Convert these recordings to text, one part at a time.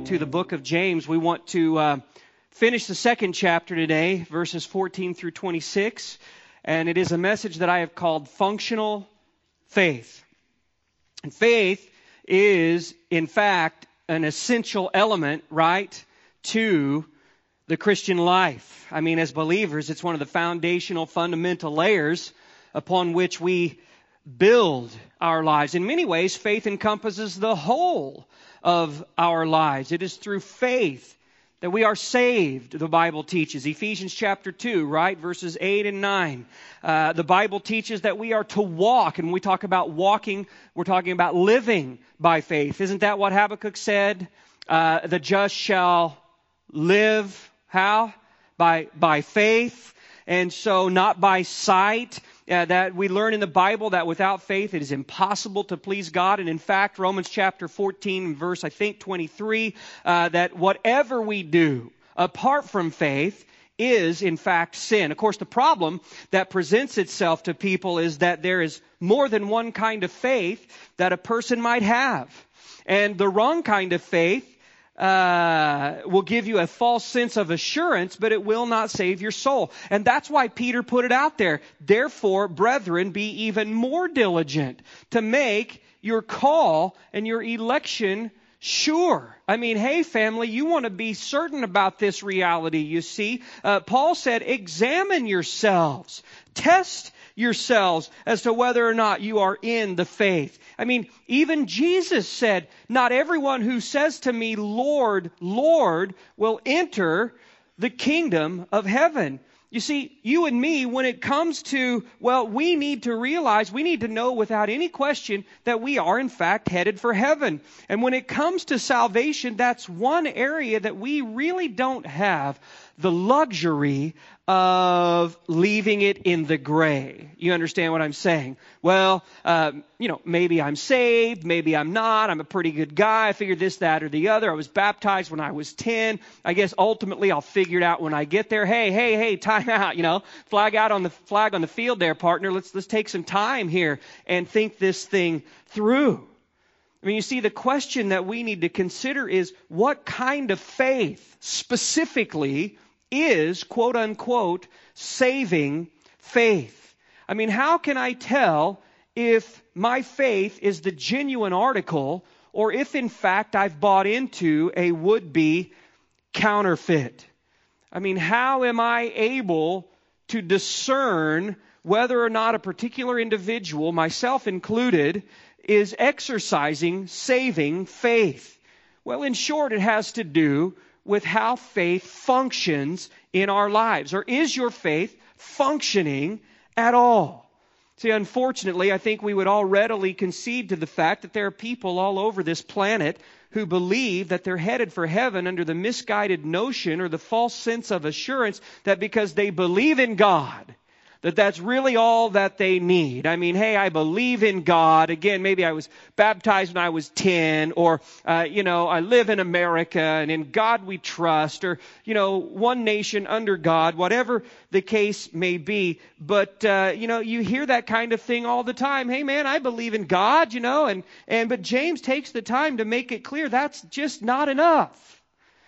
into the book of James. We want to finish the second chapter today, verses 14 through 26. And it is a message that I have called Functional Faith. And faith is, in fact, an essential element, right, to the Christian life. I mean, as believers, it's one of the foundational, fundamental layers upon which we build our lives. In many ways, faith encompasses the whole of our lives. It is through faith that we are saved, the Bible teaches. Ephesians chapter 2, right, verses 8 and 9. The Bible teaches that we are to walk, and when we talk about walking, we're talking about living by faith. Isn't that what Habakkuk said? The just shall live, how? By faith. And so not by sight. That we learn in the Bible that without faith it is impossible to please God. And in fact, Romans chapter 14, verse 23, that whatever we do apart from faith is in fact sin. Of course, the problem that presents itself to people is that there is more than one kind of faith that a person might have. And the wrong kind of faith will give you a false sense of assurance, but it will not save your soul. And that's why Peter put it out there. Therefore, brethren, be even more diligent to make your call and your election sure. I mean, hey, family, you want to be certain about this reality, you see. Paul said, examine yourselves. Test yourselves as to whether or not you are in the faith. I mean, even Jesus said, not everyone who says to me, Lord, Lord, will enter the kingdom of heaven. You see, you and me, when it comes to, well, we need to realize, we need to know without any question that we are in fact headed for heaven. And when it comes to salvation, that's one area that we really don't have the luxury of leaving it in the gray. You understand what I'm saying? Well, maybe I'm saved, maybe I'm not. I'm a pretty good guy. I figured this, that, or the other. I was baptized when I was 10. I guess ultimately I'll figure it out when I get there. Hey, time out, flag on the field there, partner. Let's take some time here and think this thing through. I mean, you see, the question that we need to consider is what kind of faith specifically is, quote unquote, saving faith. I mean, how can I tell if my faith is the genuine article or if in fact I've bought into a would-be counterfeit? I mean, how am I able to discern whether or not a particular individual, myself included, is exercising saving faith? Well, in short, it has to do with how faith functions in our lives. Or is your faith functioning at all? See, unfortunately, I think we would all readily concede to the fact that there are people all over this planet who believe that they're headed for heaven under the misguided notion or the false sense of assurance that because they believe in God, that's really all that they need. I mean, hey, I believe in God. Again, maybe I was baptized when I was 10, or, I live in America, and in God we trust, or, one nation under God, whatever the case may be. But, you hear that kind of thing all the time. Hey, man, I believe in God, but James takes the time to make it clear that's just not enough.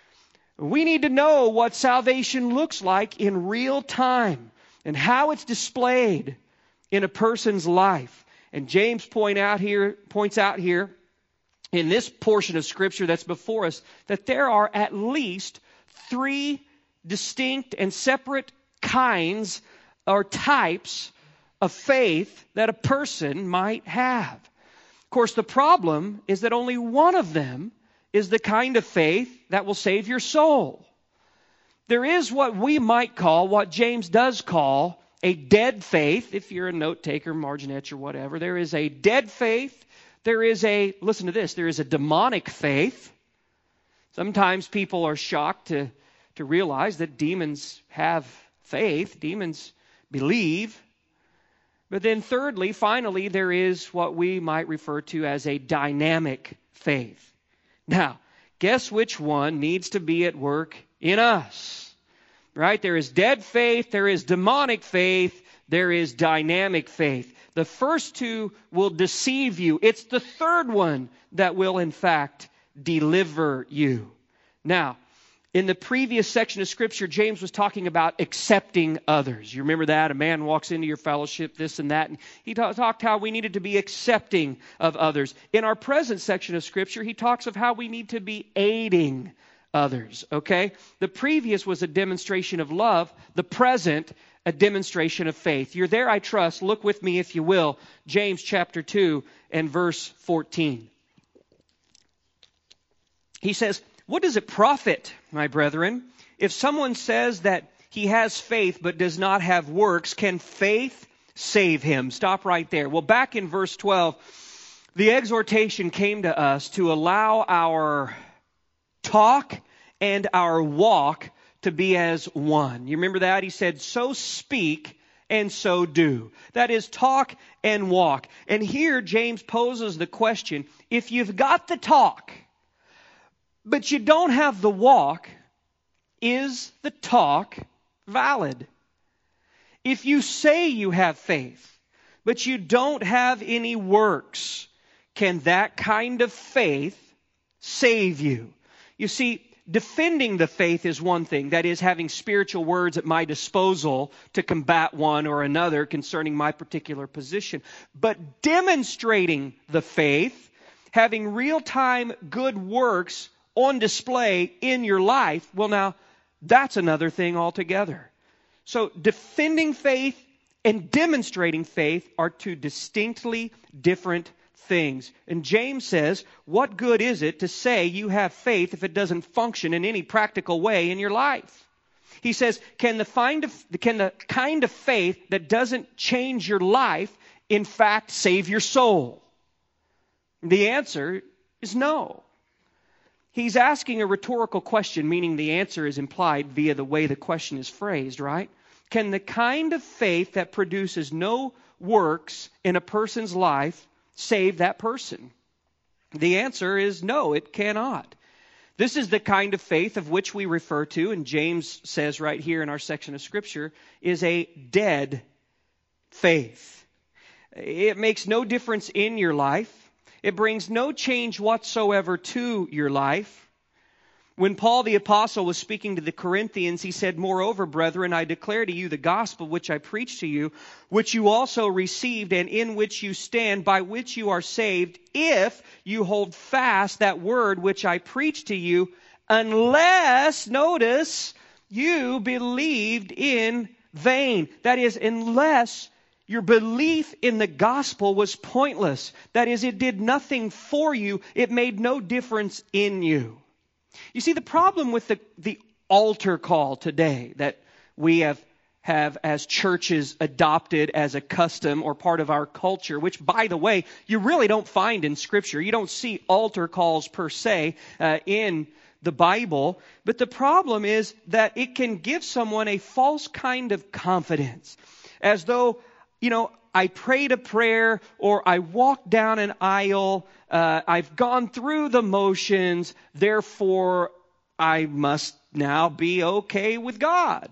We need to know what salvation looks like in real time, and how it's displayed in a person's life. And James points out here in this portion of Scripture that's before us that there are at least 3 distinct and separate kinds or types of faith that a person might have. Of course, the problem is that only one of them is the kind of faith that will save your soul. There is what we might call, what James does call, a dead faith. If you're a note taker, marginette, or whatever, there is a dead faith. There is listen to this, there is a demonic faith. Sometimes people are shocked to realize that demons have faith. Demons believe. But then thirdly, finally, there is what we might refer to as a dynamic faith. Now, guess which one needs to be at work in us? Right? There is dead faith, there is demonic faith, there is dynamic faith. The first two will deceive you. It's the third one that will, in fact, deliver you. Now, in the previous section of Scripture, James was talking about accepting others. You remember that? A man walks into your fellowship, this and that. And he talked how we needed to be accepting of others. In our present section of Scripture, he talks of how we need to be aiding others. Okay? The previous was a demonstration of love. The present, a demonstration of faith. You're there, I trust. Look with me, if you will. James chapter 2 and verse 14. He says, "What does it profit, my brethren, if someone says that he has faith but does not have works? Can faith save him?" Stop right there. Well, back in verse 12, the exhortation came to us to allow our talk and our walk to be as one. You remember that? He said, "So speak and so do." That is, talk and walk. And here James poses the question, if you've got the talk, but you don't have the walk, is the talk valid? If you say you have faith, but you don't have any works, can that kind of faith save you? You see, defending the faith is one thing. That is, having spiritual words at my disposal to combat one or another concerning my particular position. But demonstrating the faith, having real-time good works on display in your life, well, now, that's another thing altogether. So defending faith and demonstrating faith are two distinctly different things. And James says, what good is it to say you have faith if it doesn't function in any practical way in your life? He says, can the kind of faith that doesn't change your life, in fact, save your soul? The answer is no. He's asking a rhetorical question, meaning the answer is implied via the way the question is phrased, right? Can the kind of faith that produces no works in a person's life save that person? The answer is no, it cannot. This is the kind of faith of which we refer to, and James says right here in our section of Scripture, is a dead faith. It makes no difference in your life. It brings no change whatsoever to your life. When Paul the Apostle was speaking to the Corinthians, he said, "Moreover, brethren, I declare to you the gospel which I preached to you, which you also received and in which you stand, by which you are saved, if you hold fast that word which I preached to you, unless," notice, "you believed in vain." That is, unless your belief in the gospel was pointless. That is, it did nothing for you. It made no difference in you. You see, the problem with the altar call today that we have as churches adopted as a custom or part of our culture, which, by the way, you really don't find in Scripture. You don't see altar calls per se in the Bible. But the problem is that it can give someone a false kind of confidence, as though, I prayed a prayer or I walked down an aisle, I've gone through the motions, therefore I must now be okay with God.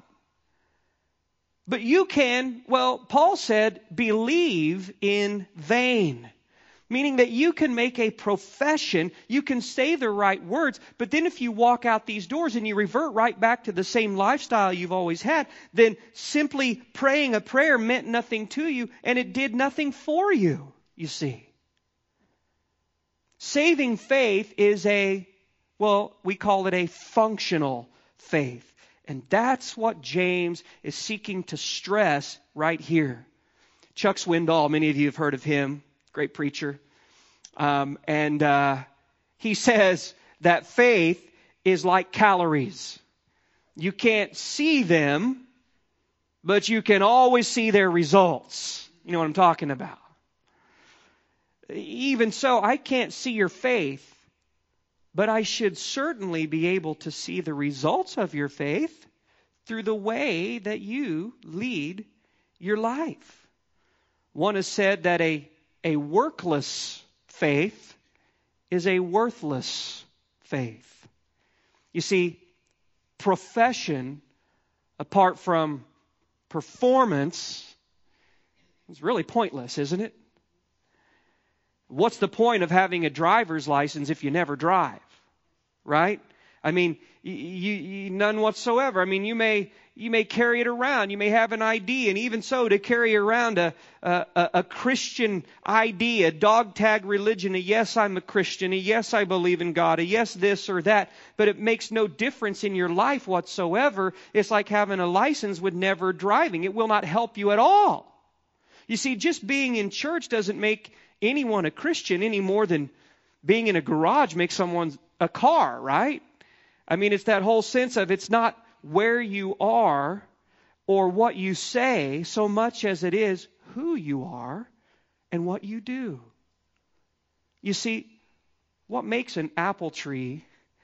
But you can, Paul said, believe in vain. Meaning that you can make a profession, you can say the right words, but then if you walk out these doors and you revert right back to the same lifestyle you've always had, then simply praying a prayer meant nothing to you and it did nothing for you, you see. Saving faith is we call it a functional faith. And that's what James is seeking to stress right here. Chuck Swindoll, many of you have heard of him. Great preacher. And he says that faith is like calories. You can't see them, but you can always see their results. You know what I'm talking about. Even so, I can't see your faith, but I should certainly be able to see the results of your faith through the way that you lead your life. One has said that a workless faith is a worthless faith. You see, profession, apart from performance, is really pointless, isn't it? What's the point of having a driver's license if you never drive, right? I mean, none whatsoever. I mean, you may carry it around. You may have an ID, and even so, to carry around a Christian ID, a dog tag religion, a yes, I'm a Christian, a yes, I believe in God, a yes, this or that, but it makes no difference in your life whatsoever. It's like having a license with never driving. It will not help you at all. You see, just being in church doesn't make anyone a Christian any more than being in a garage makes someone a car, right? I mean, it's that whole sense of it's not where you are or what you say so much as it is who you are and what you do. You see, what makes an apple tree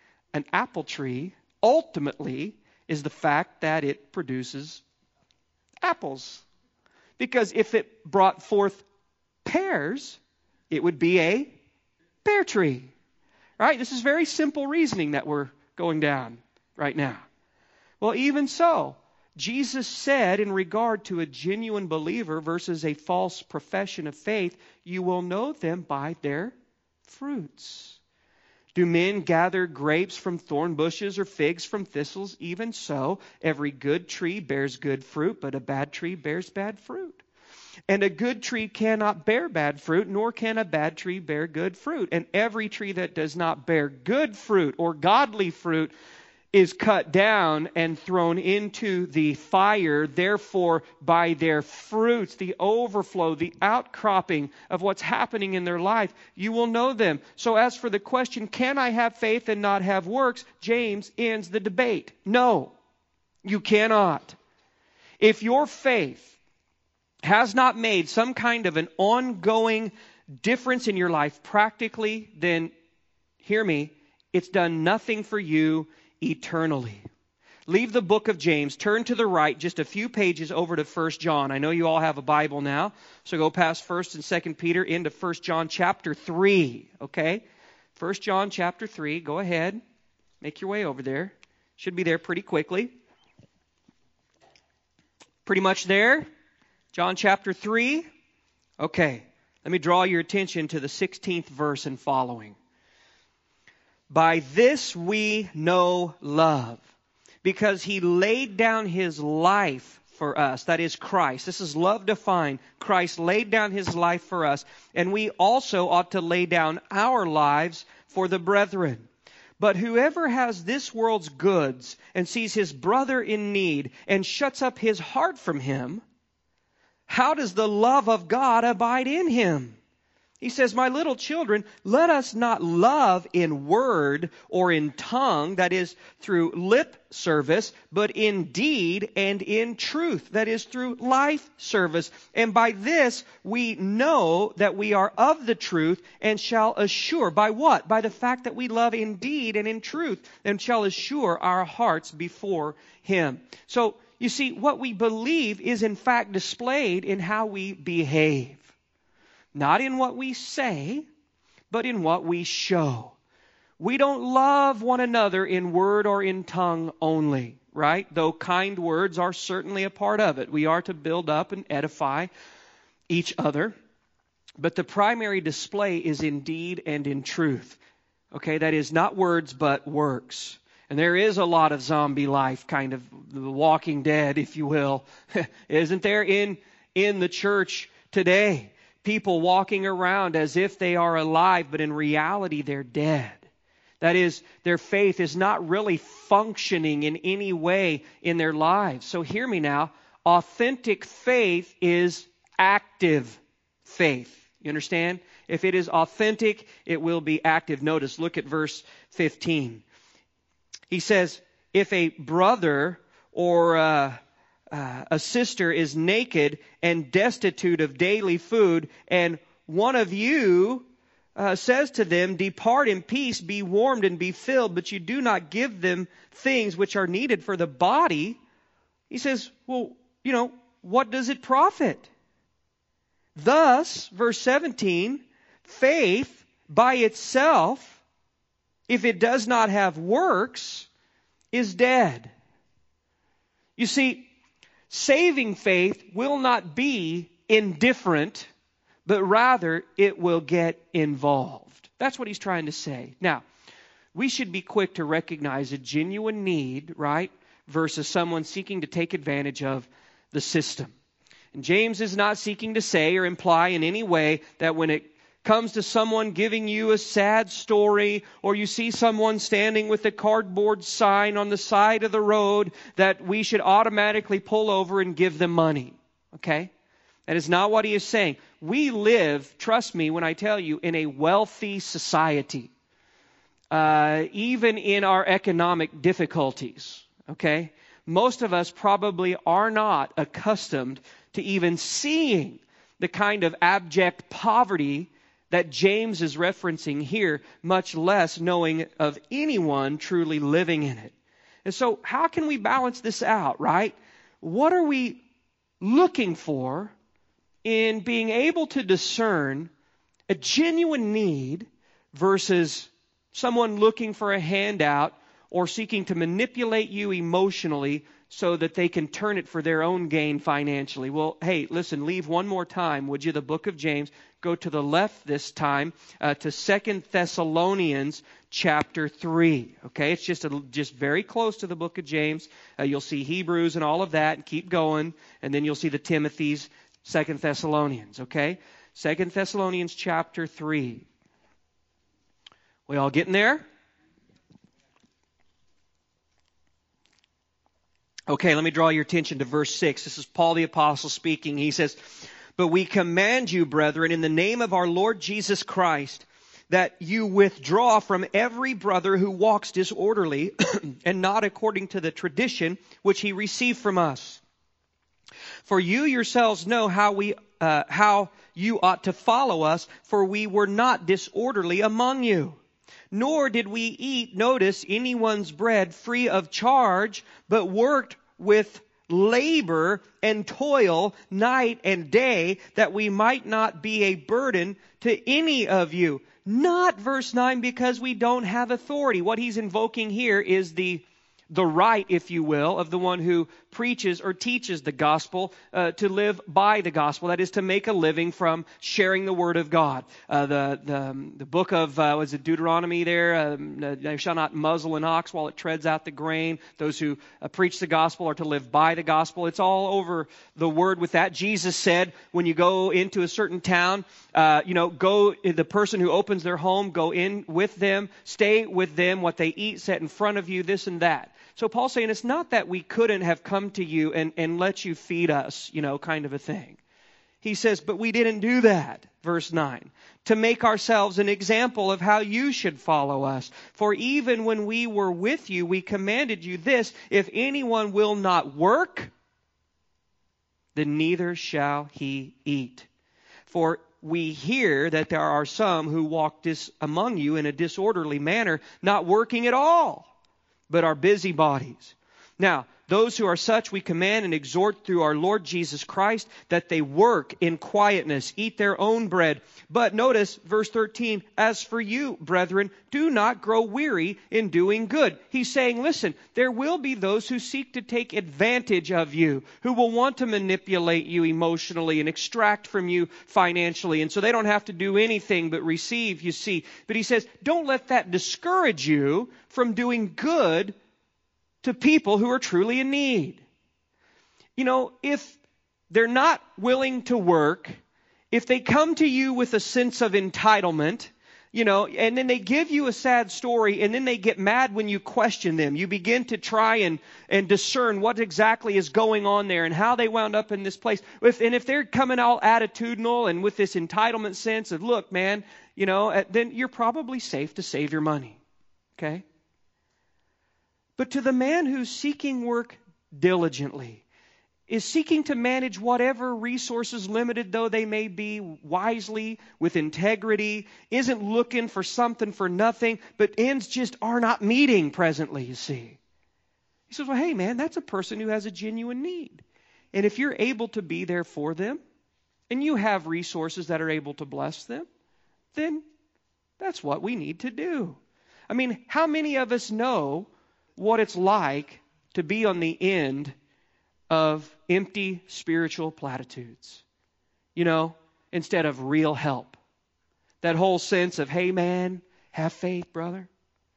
ultimately is the fact that it produces apples. Because if it brought forth pears, it would be a pear tree. Right? This is very simple reasoning that we're going down right now. Well, even so, Jesus said in regard to a genuine believer versus a false profession of faith, you will know them by their fruits. Do men gather grapes from thorn bushes or figs from thistles? Even so, every good tree bears good fruit, but a bad tree bears bad fruit. And a good tree cannot bear bad fruit, nor can a bad tree bear good fruit. And every tree that does not bear good fruit or godly fruit is cut down and thrown into the fire. Therefore, by their fruits, the overflow, the outcropping of what's happening in their life, you will know them. So as for the question, can I have faith and not have works? James ends the debate. No, you cannot. If your faith has not made some kind of an ongoing difference in your life practically, then hear me, it's done nothing for you eternally. Leave the book of James, turn to the right just a few pages over to 1 John. I know you all have a Bible now, so go past 1 and 2 Peter into 1 John chapter 3, okay? 1 John chapter 3, go ahead, make your way over there. Should be there pretty quickly. Pretty much there? John chapter 3. Okay, let me draw your attention to the 16th verse and following. By this we know love, because he laid down his life for us. That is Christ. This is love defined. Christ laid down his life for us, and we also ought to lay down our lives for the brethren. But whoever has this world's goods and sees his brother in need and shuts up his heart from him, how does the love of God abide in him? He says, my little children, let us not love in word or in tongue, that is through lip service, but in deed and in truth, that is through life service. And by this we know that we are of the truth and shall assure. By what? By the fact that we love in deed and in truth and shall assure our hearts before him. So, you see, what we believe is in fact displayed in how we behave. Not in what we say, but in what we show. We don't love one another in word or in tongue only, right? Though kind words are certainly a part of it. We are to build up and edify each other. But the primary display is in deed and in truth. Okay, that is not words, but works. And there is a lot of zombie life, kind of the Walking Dead, if you will. Isn't there in the church today? People walking around as if they are alive, but in reality they're dead. That is, their faith is not really functioning in any way in their lives. So hear me now. Authentic faith is active faith. You understand? If it is authentic, it will be active. Notice, look at verse 15. He says, if a brother or a sister is naked and destitute of daily food, and one of you says to them, depart in peace, be warmed and be filled, but you do not give them things which are needed for the body, he says, well, what does it profit? Thus, verse 17, faith by itself, if it does not have works, is dead. You see, saving faith will not be indifferent, but rather it will get involved. That's what he's trying to say. Now, we should be quick to recognize a genuine need, right, versus someone seeking to take advantage of the system. And James is not seeking to say or imply in any way that when it comes to someone giving you a sad story, or you see someone standing with a cardboard sign on the side of the road, that we should automatically pull over and give them money. Okay? That is not what he is saying. We live, trust me when I tell you, in a wealthy society. Even in our economic difficulties. Okay? Most of us probably are not accustomed to even seeing the kind of abject poverty that James is referencing here, much less knowing of anyone truly living in it. And so how can we balance this out, right? What are we looking for in being able to discern a genuine need versus someone looking for a handout or seeking to manipulate you emotionally so that they can turn it for their own gain financially? Well, hey, listen, leave one more time, would you? The book of James. Go to the left this time to 2 Thessalonians chapter 3. Okay, it's just very close to the book of James. You'll see Hebrews and all of that, and keep going. And then you'll see the Timothy's, 2 Thessalonians. Okay, 2 Thessalonians chapter 3. We all getting there? Okay, let me draw your attention to verse 6. This is Paul the Apostle speaking. He says, "But we command you, brethren, in the name of our Lord Jesus Christ, that you withdraw from every brother who walks disorderly and not according to the tradition which he received from us. For you yourselves know how you ought to follow us, for we were not disorderly among you. Nor did we eat, notice, anyone's bread free of charge, but worked with labor and toil night and day, that we might not be a burden to any of you." Not, verse 9, because we don't have authority. What he's invoking here is the right, if you will, of the one who preaches or teaches the gospel to live by the gospel. That is, to make a living from sharing the word of God. The book of, was it Deuteronomy there? "Thou shalt not muzzle an ox while it treads out the grain." Those who preach the gospel are to live by the gospel. It's all over the word with that. Jesus said, when you go into a certain town, the person who opens their home, go in with them, stay with them, what they eat set in front of you, this and that. So Paul's saying it's not that we couldn't have come to you and let you feed us, kind of a thing. He says, but we didn't do that, verse 9, to make ourselves an example of how you should follow us. For even when we were with you, we commanded you this: if anyone will not work, then neither shall he eat. For we hear that there are some who walk among you in a disorderly manner, not working at all, but are busybodies. Now, those who are such we command and exhort through our Lord Jesus Christ, that they work in quietness, eat their own bread. But notice verse 13, "As for you, brethren, do not grow weary in doing good." He's saying, listen, there will be those who seek to take advantage of you, who will want to manipulate you emotionally and extract from you financially. And so they don't have to do anything but receive, you see. But he says, don't let that discourage you from doing good to people who are truly in need. If they're not willing to work, if they come to you with a sense of entitlement, and then they give you a sad story, and then they get mad when you question them. You begin to try and discern what exactly is going on there and how they wound up in this place. If they're coming all attitudinal and with this entitlement sense of, look, man, then you're probably safe to save your money. Okay? But to the man who's seeking work diligently, is seeking to manage whatever resources, limited though they may be, wisely, with integrity, isn't looking for something for nothing, but ends just are not meeting presently, you see. He says, well, hey man, that's a person who has a genuine need. And if you're able to be there for them, and you have resources that are able to bless them, then that's what we need to do. I mean, how many of us know what it's like to be on the end of empty spiritual platitudes, instead of real help? That whole sense of, hey man, have faith, brother.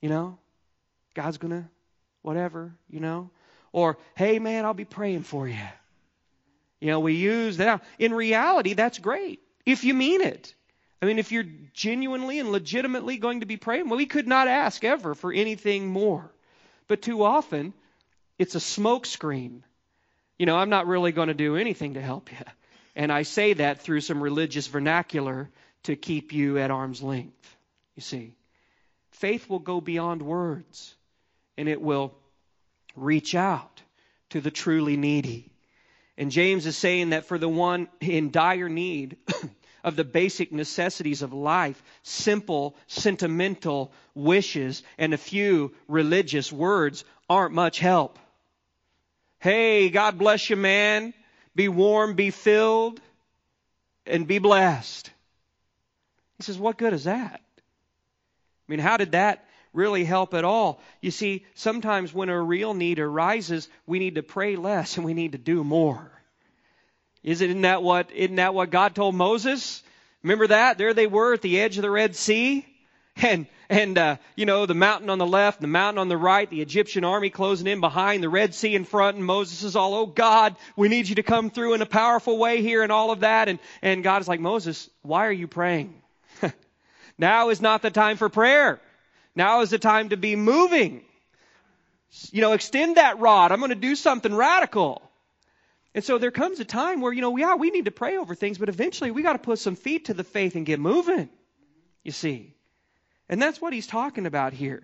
You know, God's going to whatever, you know. Or, hey, man, I'll be praying for you. You know, we use that. In reality, that's great if you mean it. I mean, if you're genuinely and legitimately going to be praying, well, we could not ask ever for anything more. But too often, it's a smoke screen. You know, I'm not really going to do anything to help you. And I say that through some religious vernacular to keep you at arm's length. You see, faith will go beyond words, and it will reach out to the truly needy. And James is saying that for the one in dire need of the basic necessities of life, simple, sentimental wishes and a few religious words aren't much help. Hey, God bless you, man. Be warm, be filled, and be blessed. He says, what good is that? I mean, how did that really help at all? You see, sometimes when a real need arises, we need to pray less and we need to do more. Isn't that what God told Moses? Remember that? There they were at the edge of the Red Sea. And you know, the mountain on the left, the mountain on the right, the Egyptian army closing in behind, the Red Sea in front, and Moses is all, oh God, we need you to come through in a powerful way here and all of that. And God is like, Moses, why are you praying? Now is not the time for prayer. Now is the time to be moving. You know, extend that rod. I'm going to do something radical. And so there comes a time where, you know, we need to pray over things, but eventually we got to put some feet to the faith and get moving, you see. And that's what he's talking about here.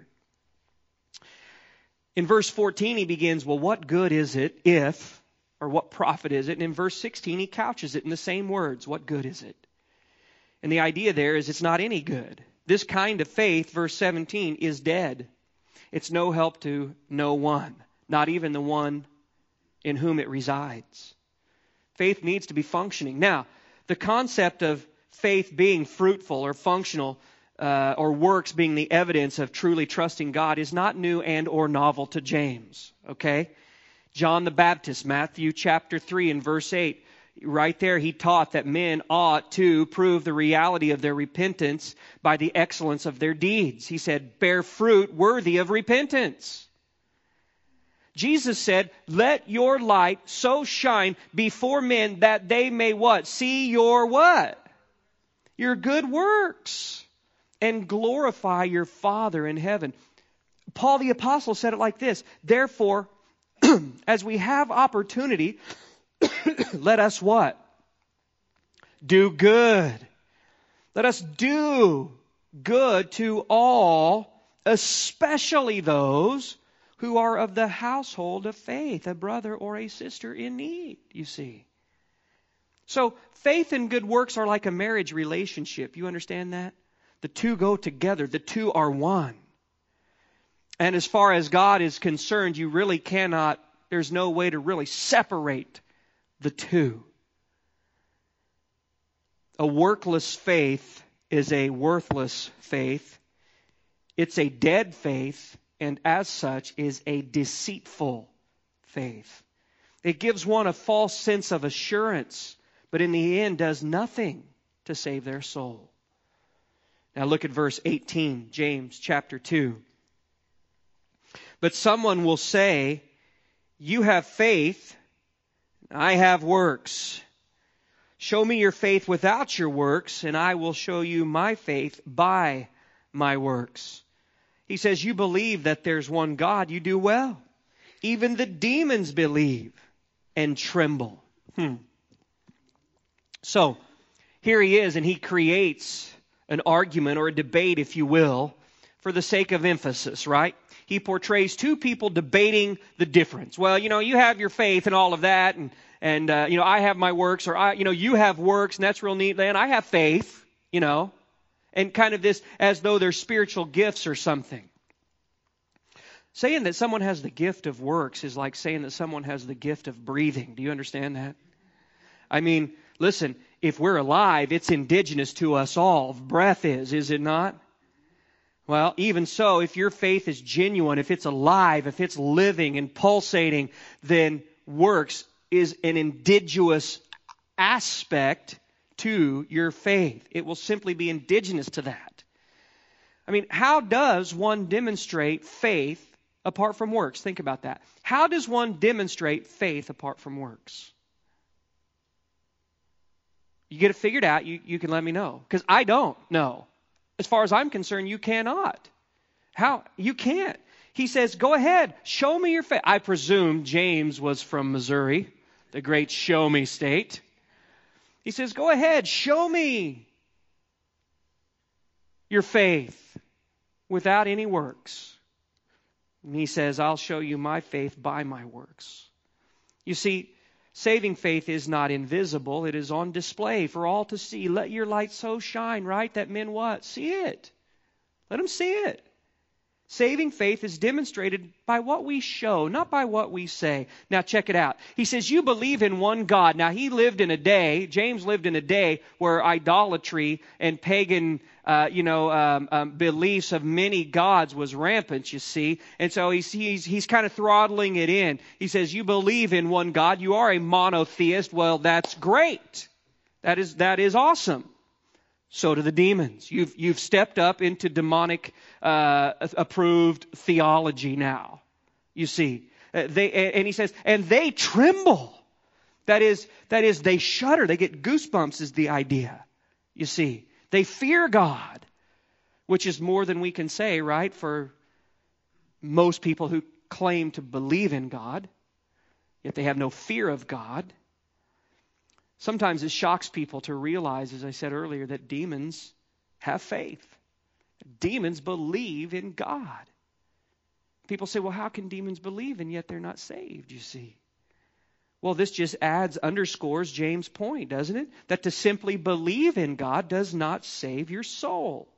In verse 14, he begins, well, what good is it if, or what profit is it? And in verse 16, he couches it in the same words, what good is it? And the idea there is it's not any good. This kind of faith, verse 17, is dead. It's no help to no one, not even the one in whom it resides. Faith needs to be functioning. Now, the concept of faith being fruitful or functional or works being the evidence of truly trusting God is not new and or novel to James. Okay? John the Baptist, Matthew chapter 3 and verse 8, right there he taught that men ought to prove the reality of their repentance by the excellence of their deeds. He said, bear fruit worthy of repentance. Jesus said, let your light so shine before men that they may what? See your what? Your good works. And glorify your Father in heaven. Paul the Apostle said it like this. Therefore, as we have opportunity, let us what? Do good. Let us do good to all, especially those who are of the household of faith, a brother or a sister in need, you see. So faith and good works are like a marriage relationship. You understand that? The two go together. The two are one. And as far as God is concerned, you really cannot, there's no way to really separate the two. A workless faith is a worthless faith. It's a dead faith, and as such is a deceitful faith. It gives one a false sense of assurance, but in the end does nothing to save their soul. Now look at verse 18, James chapter 2. But someone will say, you have faith, I have works. Show me your faith without your works, and I will show you my faith by my works. He says, you believe that there's one God, you do well. Even the demons believe and tremble. So, here he is, and he creates an argument or a debate, if you will, for the sake of emphasis, right? He portrays two people debating the difference. Well, you know, you have your faith and all of that, and you know, I have my works, or you have works, and that's real neat. And I have faith, you know, and kind of this as though they're spiritual gifts or something. Saying that someone has the gift of works is like saying that someone has the gift of breathing. Do you understand that? I mean, listen, if we're alive, it's indigenous to us all. Breath is it not? Well, even so, if your faith is genuine, if it's alive, if it's living and pulsating, then works is an indigenous aspect to your faith. It will simply be indigenous to that. I mean, how does one demonstrate faith apart from works? Think about that. How does one demonstrate faith apart from works? You get it figured out, you can let me know. Because I don't know. As far as I'm concerned, you cannot. How? You can't. He says, go ahead, show me your faith. I presume James was from Missouri, the great show me state. He says, go ahead, show me your faith without any works. And he says, I'll show you my faith by my works. You see, saving faith is not invisible. It is on display for all to see. Let your light so shine, right, that men what? See it. Let them see it. Saving faith is demonstrated by what we show, not by what we say. Now check it out. He says, you believe in one God. Now James lived in a day where idolatry and pagan beliefs of many gods was rampant, you see. And so he's kind of throttling it in. He says, you believe in one God. You are a monotheist. Well, that's great. That is awesome. So do the demons. You've stepped up into demonic approved theology now. You see, and he says, and they tremble. That is, they shudder. They get goosebumps. Is the idea. You see, they fear God, which is more than we can say, right? For most people who claim to believe in God, yet they have no fear of God. Sometimes it shocks people to realize, as I said earlier, that demons have faith. Demons believe in God. People say, well, how can demons believe and yet they're not saved, you see? Well, this just underscores James' point, doesn't it? That to simply believe in God does not save your soul.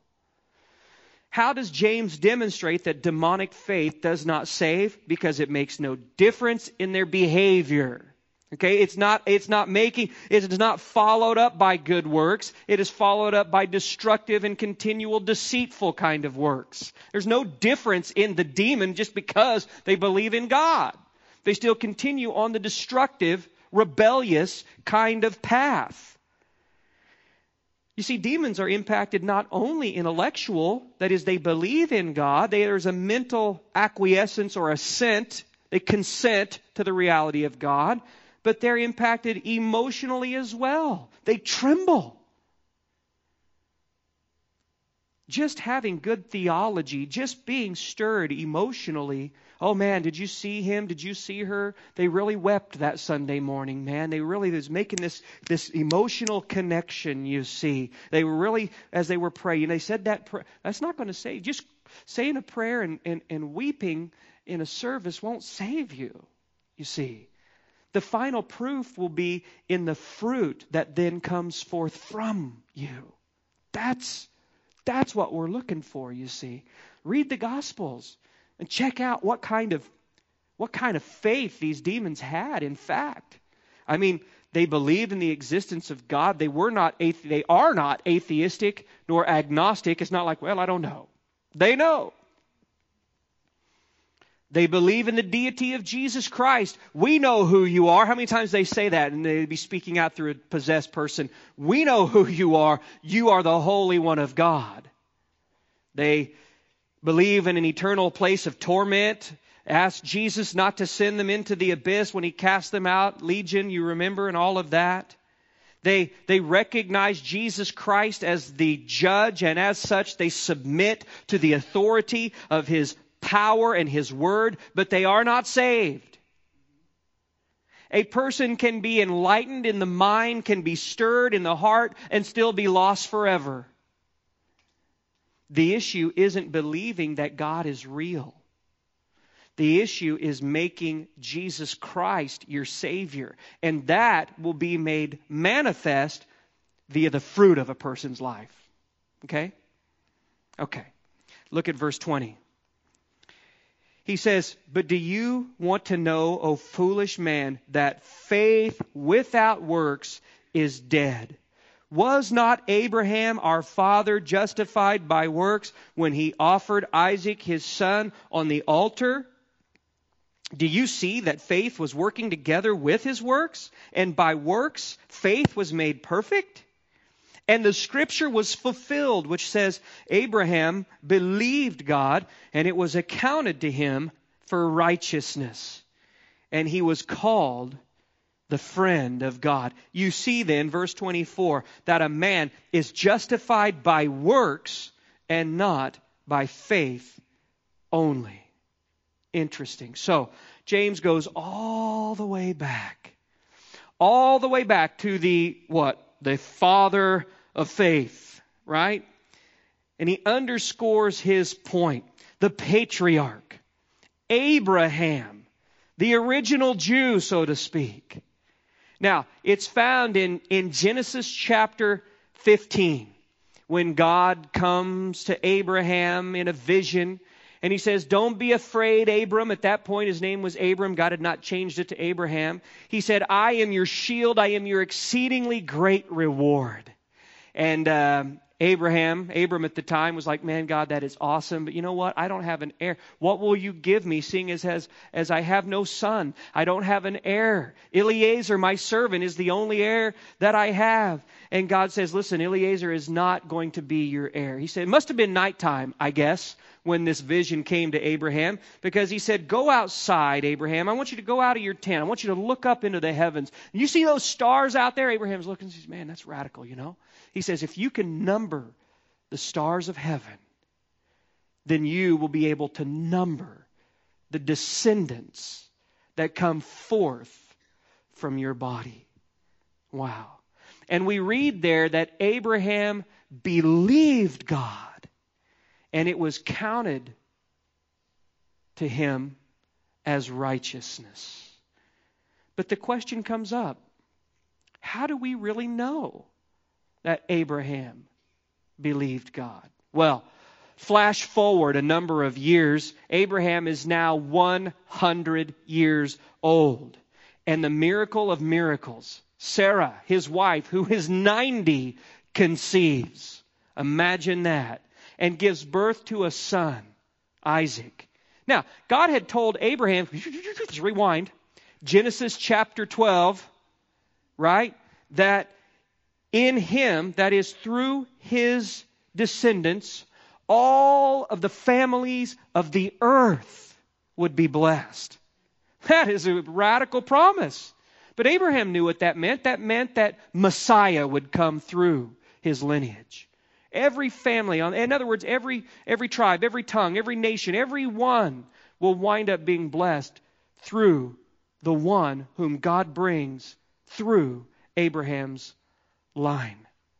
How does James demonstrate that demonic faith does not save? Because it makes no difference in their behavior. Okay, it's not followed up by good works. It is followed up by destructive and continual deceitful kind of works. There's no difference in the demon just because they believe in God. They still continue on the destructive, rebellious kind of path. You see, demons are impacted not only intellectual, that is, they believe in God. There's a mental acquiescence or assent. They consent to the reality of God. But they're impacted emotionally as well. They tremble. Just having good theology, just being stirred emotionally. Oh man, did you see him? Did you see her? They really wept that Sunday morning, man. They really was making this emotional connection, you see. They were really, as they were praying, they said that prayer. That's not going to save. Just saying a prayer and weeping in a service won't save you, you see. The final proof will be in the fruit that then comes forth from you. That's what we're looking for, you see. Read the Gospels and check out what kind of faith these demons had, in fact. I mean, they believed in the existence of God. They are not atheistic nor agnostic. It's not like, well, I don't know. They know. They believe in the deity of Jesus Christ. We know who you are. How many times they say that and they'd be speaking out through a possessed person? We know who you are. You are the Holy One of God. They believe in an eternal place of torment. Ask Jesus not to send them into the abyss when he cast them out. Legion, you remember, and all of that. They recognize Jesus Christ as the judge, and as such they submit to the authority of his power and his word, but they are not saved. A person can be enlightened in the mind, can be stirred in the heart, and still be lost forever. The issue isn't believing that God is real. The issue is making Jesus Christ your Savior. And that will be made manifest via the fruit of a person's life. Okay? Okay. Look at verse 20. He says, but do you want to know, O foolish man, that faith without works is dead? Was not Abraham our father justified by works when he offered Isaac his son on the altar? Do you see that faith was working together with his works? And by works, faith was made perfect? And the scripture was fulfilled, which says, Abraham believed God, and it was accounted to him for righteousness. And he was called the friend of God. You see then, verse 24, that a man is justified by works and not by faith only. Interesting. So, James goes all the way back to the, what? The father of faith, right? And he underscores his point. The patriarch, Abraham, the original Jew, so to speak. Now, it's found in Genesis chapter 15, when God comes to Abraham in a vision, and he says, don't be afraid, Abram. At that point, his name was Abram. God had not changed it to Abraham. He said, I am your shield. I am your exceedingly great reward. And Abram at the time was like, man, God, that is awesome. But you know what? I don't have an heir. What will you give me, seeing as I have no son? I don't have an heir. Eliezer, my servant, is the only heir that I have. And God says, listen, Eliezer is not going to be your heir. He said, it must have been nighttime, I guess, when this vision came to Abraham, because he said, go outside, Abraham. I want you to go out of your tent. I want you to look up into the heavens. You see those stars out there? Abraham's looking and says, man, that's radical, you know. He says, if you can number the stars of heaven, then you will be able to number the descendants that come forth from your body. Wow. And we read there that Abraham believed God, and it was counted to him as righteousness. But the question comes up, how do we really know that Abraham believed God? Well, flash forward a number of years. Abraham is now 100 years old. And the miracle of miracles, Sarah, his wife, who is 90, conceives. Imagine that. And gives birth to a son, Isaac. Now, God had told Abraham, let's rewind, Genesis chapter 12, right? That in him, that is through his descendants, all of the families of the earth would be blessed. That is a radical promise. But Abraham knew what that meant. That meant that Messiah would come through his lineage. Every family, in other words, every tribe, every tongue, every nation, every one will wind up being blessed through the one whom God brings through Abraham's line.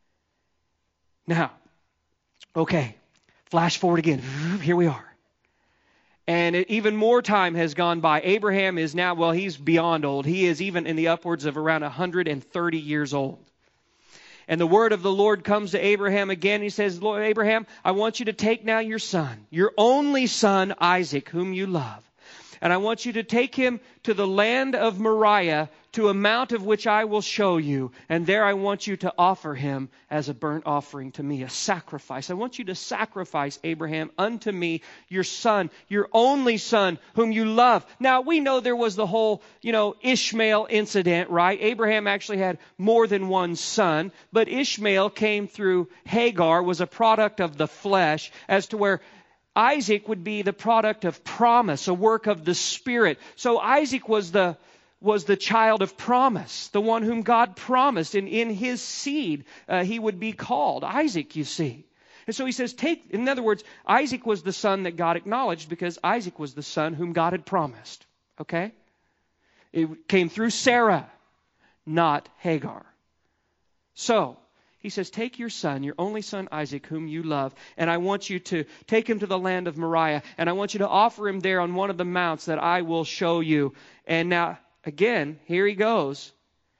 Now, okay, flash forward again. Here we are. And even more time has gone by. Abraham is now, well, he's beyond old. He is even in the upwards of around 130 years old. And the word of the Lord comes to Abraham again. He says, Lord Abraham, I want you to take now your son, your only son, Isaac, whom you love. And I want you to take him to the land of Moriah, to a mount of which I will show you. And there I want you to offer him as a burnt offering to me, a sacrifice. I want you to sacrifice, Abraham, unto me your son, your only son, whom you love. Now, we know there was the whole, Ishmael incident, right? Abraham actually had more than one son, but Ishmael came through Hagar, was a product of the flesh, as to where Isaac would be the product of promise, a work of the Spirit. So Isaac was the child of promise, the one whom God promised. And in his seed, he would be called Isaac, you see. And so he says, in other words, Isaac was the son that God acknowledged because Isaac was the son whom God had promised. Okay? It came through Sarah, not Hagar. So, he says, take your son, your only son Isaac, whom you love, and I want you to take him to the land of Moriah, and I want you to offer him there on one of the mounts that I will show you. And now, again, here he goes.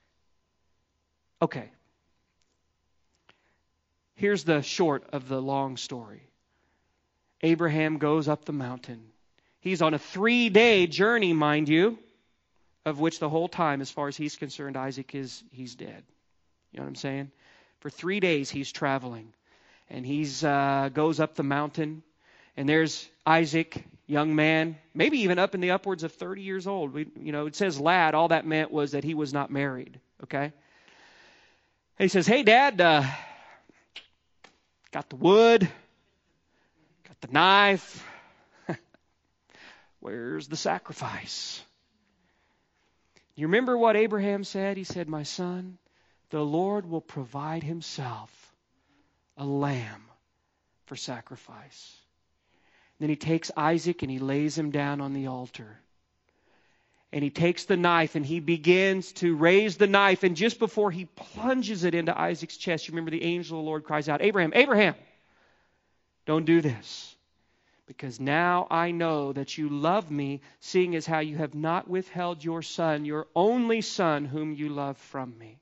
Okay. Here's the short of the long story. Abraham goes up the mountain. He's on a 3-day journey, mind you, of which the whole time, as far as he's concerned, he's dead. You know what I'm saying? For 3 days he's traveling, and he's goes up the mountain, and there's Isaac, young man, maybe even up in the upwards of 30 years old. It says lad. All that meant was that he was not married. Okay. And he says, "Hey, Dad, Got the wood. Got the knife. Where's the sacrifice? You remember what Abraham said? He said, my son, the Lord will provide himself a lamb for sacrifice. Then he takes Isaac and he lays him down on the altar. And he takes the knife and he begins to raise the knife. And just before he plunges it into Isaac's chest, you remember the angel of the Lord cries out, Abraham, Abraham, don't do this. Because now I know that you love me, seeing as how you have not withheld your son, your only son whom you love from me.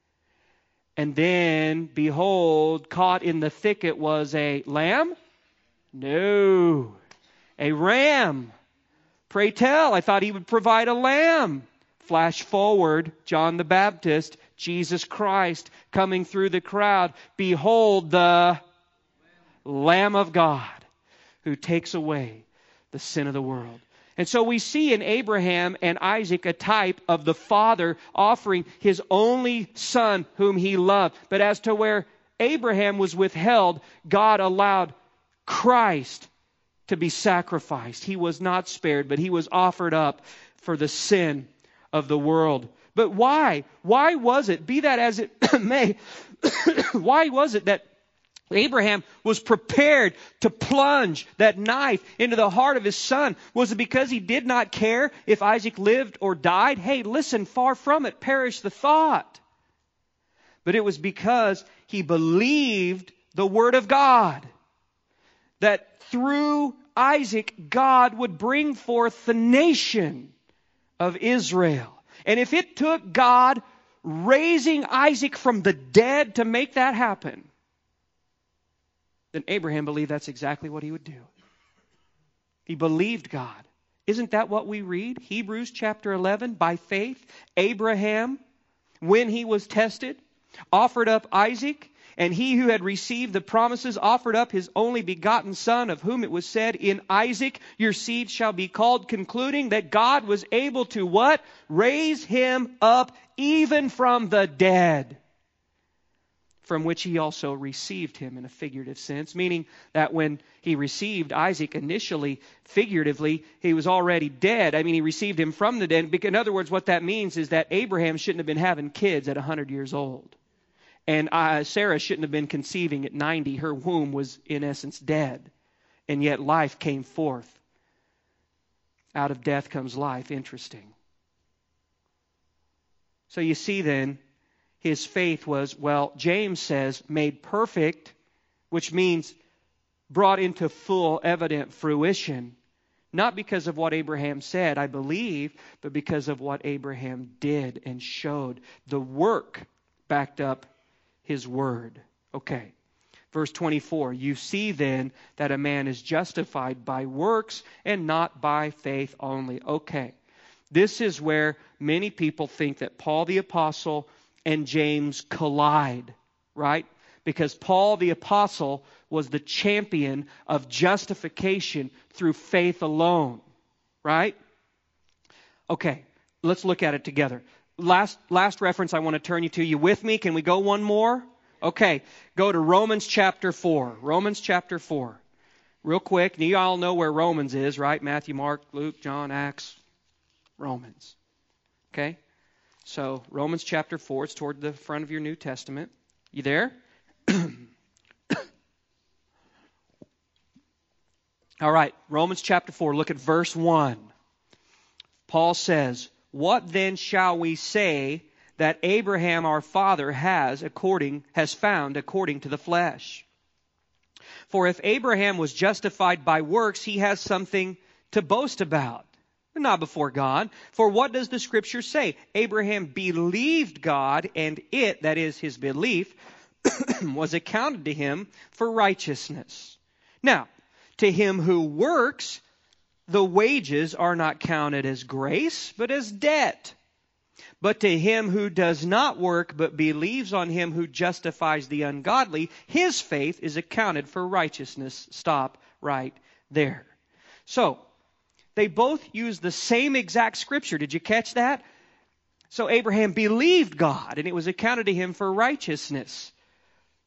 And then, behold, caught in the thicket was a lamb? No, a ram. Pray tell, I thought he would provide a lamb. Flash forward, John the Baptist, Jesus Christ coming through the crowd. Behold the Lamb of God who takes away the sin of the world. And so we see in Abraham and Isaac a type of the Father offering His only Son whom He loved. But as to where Abraham was withheld, God allowed Christ to be sacrificed. He was not spared, but He was offered up for the sin of the world. But why? Why was it, be that as it may, why was it that Abraham was prepared to plunge that knife into the heart of his son? Was it because he did not care if Isaac lived or died? Hey, listen, far from it, perish the thought. But it was because he believed the Word of God, that through Isaac, God would bring forth the nation of Israel. And if it took God raising Isaac from the dead to make that happen, then Abraham believed that's exactly what he would do. He believed God. Isn't that what we read? Hebrews chapter 11, by faith, Abraham, when he was tested, offered up Isaac, and he who had received the promises offered up his only begotten son, of whom it was said, in Isaac your seed shall be called, concluding that God was able to what? Raise him up even from the dead, from which he also received him in a figurative sense, meaning that when he received Isaac initially, figuratively, he was already dead. I mean, he received him from the dead. In other words, what that means is that Abraham shouldn't have been having kids at 100 years old. And Sarah shouldn't have been conceiving at 90. Her womb was, in essence, dead. And yet life came forth. Out of death comes life. Interesting. So you see then, his faith was, well, James says, made perfect, which means brought into full, evident fruition. Not because of what Abraham said, I believe, but because of what Abraham did and showed. The work backed up his word. Okay. Verse 24, you see then that a man is justified by works and not by faith only. Okay. This is where many people think that Paul the Apostle and James collide, right? Because Paul the Apostle was the champion of justification through faith alone, right? Okay, let's look at it together. Last reference I want to turn you to. You with me? Can we go one more? Okay, go to Romans chapter 4. Romans chapter 4. Real quick, you all know where Romans is, right? Matthew, Mark, Luke, John, Acts, Romans. Okay? So, Romans chapter 4, it's toward the front of your New Testament. You there? All right, Romans chapter 4, look at verse 1. Paul says, what then shall we say that Abraham our father has found according to the flesh? For if Abraham was justified by works, he has something to boast about. Not before God. For what does the Scripture say? Abraham believed God, and it, that is his belief, was accounted to him for righteousness. Now, to him who works, the wages are not counted as grace, but as debt. But to him who does not work, but believes on him who justifies the ungodly, his faith is accounted for righteousness. Stop right there. So, they both use the same exact scripture. Did you catch that? So Abraham believed God, and it was accounted to him for righteousness.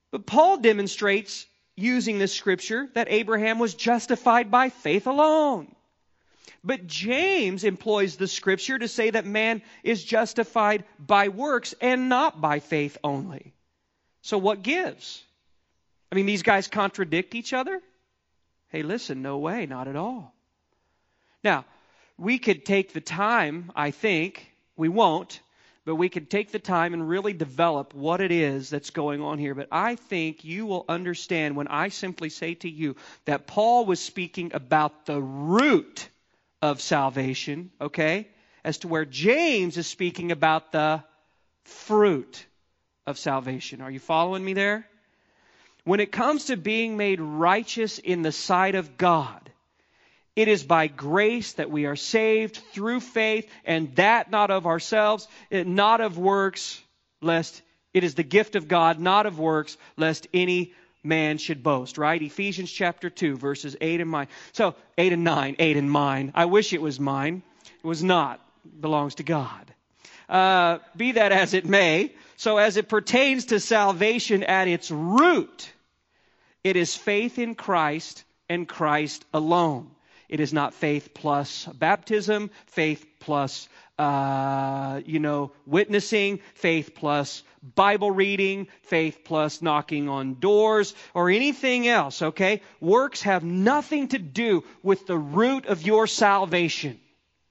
But Paul demonstrates, using this scripture, that Abraham was justified by faith alone. But James employs the scripture to say that man is justified by works and not by faith only. So what gives? I mean, these guys contradict each other? Hey, listen, no way, not at all. Now, we could take the time, I think, we won't, but we could take the time and really develop what it is that's going on here. But I think you will understand when I simply say to you that Paul was speaking about the root of salvation, okay, as to where James is speaking about the fruit of salvation. Are you following me there? When it comes to being made righteous in the sight of God, it is by grace that we are saved through faith, and that not of ourselves, not of works, lest it is the gift of God, not of works, lest any man should boast, right? Ephesians chapter 2, verses 8 and 9. So, 8 and 9, 8 and mine. I wish it was mine. It was not. It belongs to God. Be that as it may, so as it pertains to salvation at its root, it is faith in Christ and Christ alone. It is not faith plus baptism, faith plus, witnessing, faith plus Bible reading, faith plus knocking on doors, or anything else, okay? Works have nothing to do with the root of your salvation.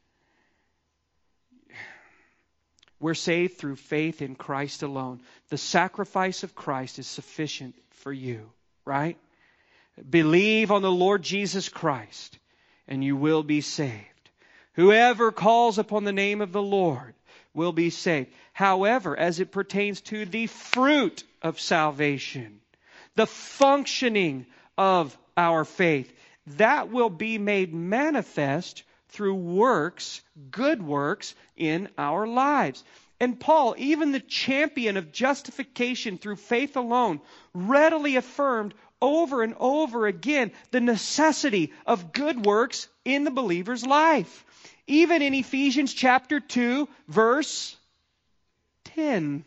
We're saved through faith in Christ alone. The sacrifice of Christ is sufficient for you, right? Believe on the Lord Jesus Christ, and you will be saved. Whoever calls upon the name of the Lord will be saved. However, as it pertains to the fruit of salvation, the functioning of our faith, that will be made manifest through works, good works in our lives. And Paul, even the champion of justification through faith alone, readily affirmed over and over again the necessity of good works in the believer's life. Even in Ephesians chapter 2, verse 10.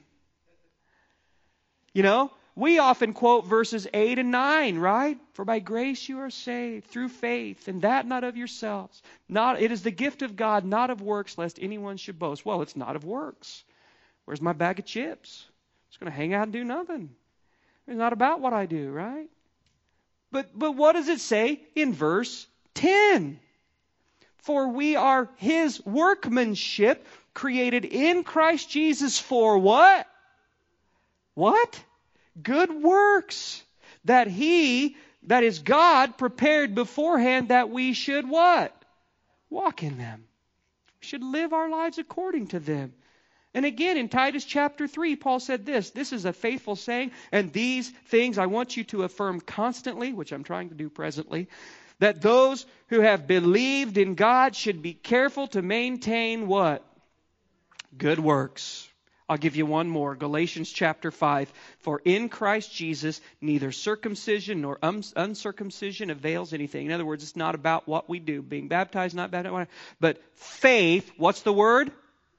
We often quote verses 8 and 9, right? For by grace you are saved through faith, and that not of yourselves. It is the gift of God, not of works, lest anyone should boast. Well, it's not of works. Where's my bag of chips? It's going to hang out and do nothing. It's not about what I do, right? But what does it say in verse 10? For we are His workmanship, created in Christ Jesus for what? What? Good works. That is God, prepared beforehand that we should what? Walk in them. We should live our lives according to them. And again, in Titus chapter 3, Paul said this is a faithful saying, and these things I want you to affirm constantly, which I'm trying to do presently, that those who have believed in God should be careful to maintain what? Good works. I'll give you one more. Galatians chapter 5. For in Christ Jesus, neither circumcision nor uncircumcision avails anything. In other words, it's not about what we do. Being baptized, not baptized. But faith, what's the word?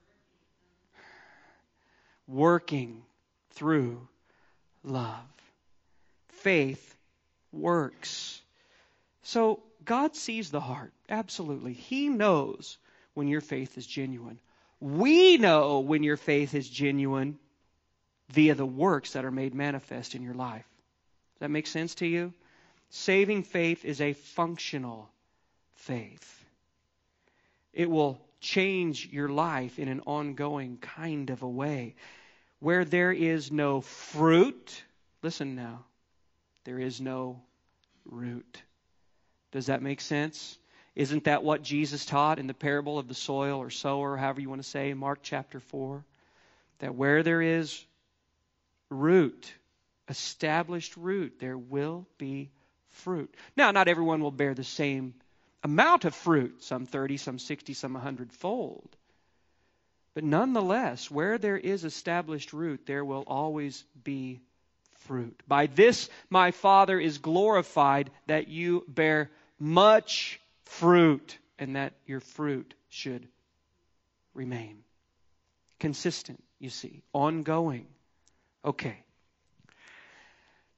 Working through love. Faith works. So God sees the heart. Absolutely. He knows when your faith is genuine. We know when your faith is genuine via the works that are made manifest in your life. Does that make sense to you? Saving faith is a functional faith. It will change your life in an ongoing kind of a way. Where there is no fruit, listen now, there is no root. Does that make sense? Isn't that what Jesus taught in the parable of the soil or sower, or however you want to say, in Mark chapter 4? That where there is root, established root, there will be fruit. Now, not everyone will bear the same amount of fruit, some 30, some 60, some 100-fold. But nonetheless, where there is established root, there will always be fruit. By this my Father is glorified, that you bear much fruit, and that your fruit should remain. Consistent, you see, ongoing. Okay.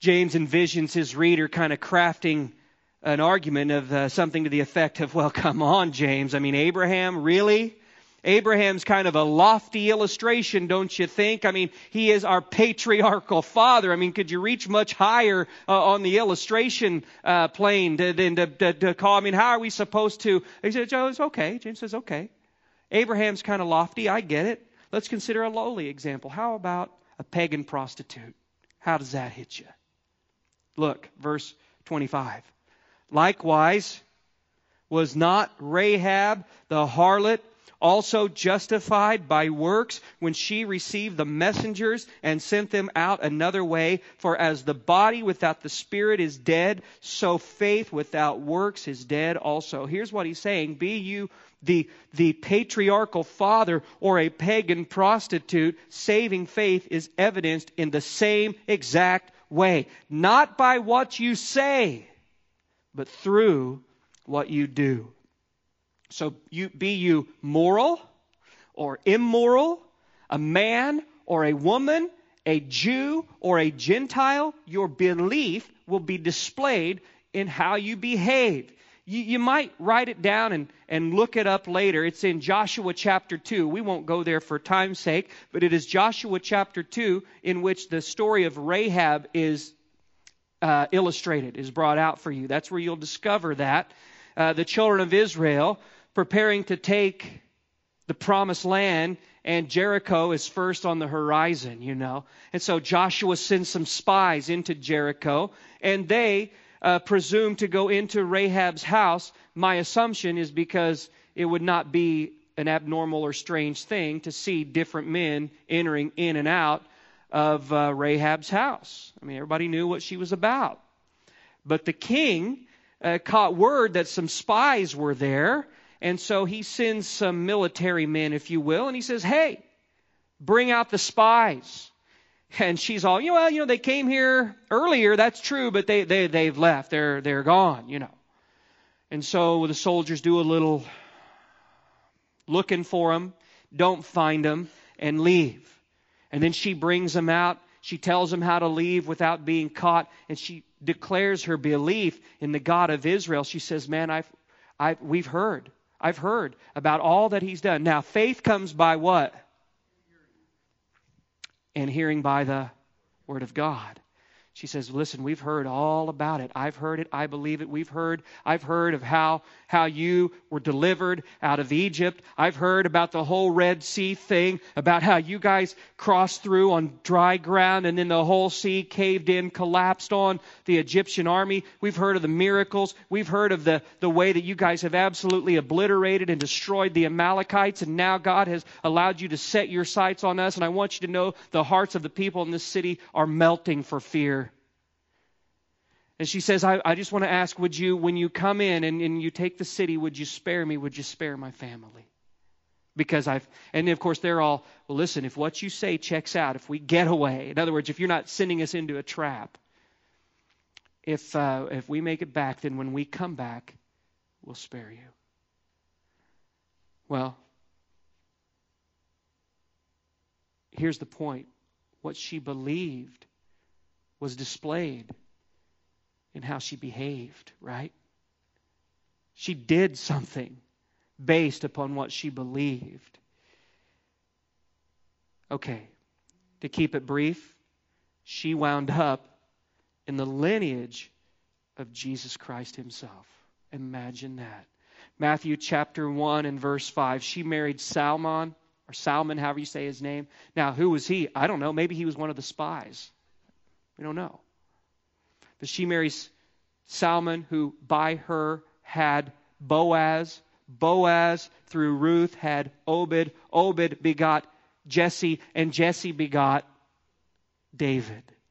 James envisions his reader kind of crafting an argument of something to the effect of, well, come on, James. I mean, Abraham, really? Abraham's kind of a lofty illustration, don't you think? I mean, he is our patriarchal father. I mean, could you reach much higher on the illustration plane than to call? I mean, how are we supposed to? He said, oh, it's okay. James says, okay. Abraham's kind of lofty. I get it. Let's consider a lowly example. How about a pagan prostitute? How does that hit you? Look, verse 25. Likewise, was not Rahab the harlot also justified by works when she received the messengers and sent them out another way? For as the body without the spirit is dead, so faith without works is dead also. Here's what he's saying. Be you the patriarchal father or a pagan prostitute, saving faith is evidenced in the same exact way. Not by what you say, but through what you do. So be you moral or immoral, a man or a woman, a Jew or a Gentile, your belief will be displayed in how you behave. You might write it down and look it up later. It's in Joshua chapter 2. We won't go there for time's sake, but it is Joshua chapter 2 in which the story of Rahab is illustrated, is brought out for you. That's where you'll discover that. The children of Israel preparing to take the promised land, and Jericho is first on the horizon, you know. And so Joshua sends some spies into Jericho, and they presume to go into Rahab's house. My assumption is because it would not be an abnormal or strange thing to see different men entering in and out of Rahab's house. I mean, everybody knew what she was about. But the king caught word that some spies were there, and so he sends some military men, if you will, and he says, hey, bring out the spies. And she's all, they came here earlier, that's true, but they've left, they're gone, you know. And so the soldiers do a little looking for them, don't find them, and leave. And then she brings them out. She tells them how to leave without being caught. And she declares her belief in the God of Israel. She says, man, I've heard about all that he's done. Now, faith comes by what? And hearing by the word of God. She says, listen, we've heard all about it. I've heard it. I believe it. I've heard of how you were delivered out of Egypt. I've heard about the whole Red Sea thing, about how you guys crossed through on dry ground and then the whole sea caved in, collapsed on the Egyptian army. We've heard of the miracles. We've heard of the way that you guys have absolutely obliterated and destroyed the Amalekites. And now God has allowed you to set your sights on us. And I want you to know the hearts of the people in this city are melting for fear. And she says, I just want to ask, would you, when you come in and you take the city, would you spare me? Would you spare my family? Because and of course they're all, well, listen, if what you say checks out, if we get away, in other words, if you're not sending us into a trap, if we make it back, then when we come back, we'll spare you. Well, here's the point. What she believed was displayed in how she behaved, right? She did something based upon what she believed. Okay, to keep it brief, she wound up in the lineage of Jesus Christ himself. Imagine that. Matthew chapter 1 and verse 5. She married Salmon, however you say his name. Now, who was he? I don't know. Maybe he was one of the spies. We don't know. But she marries Salmon, who by her had Boaz. Boaz, through Ruth, had Obed. Obed begot Jesse, and Jesse begot David.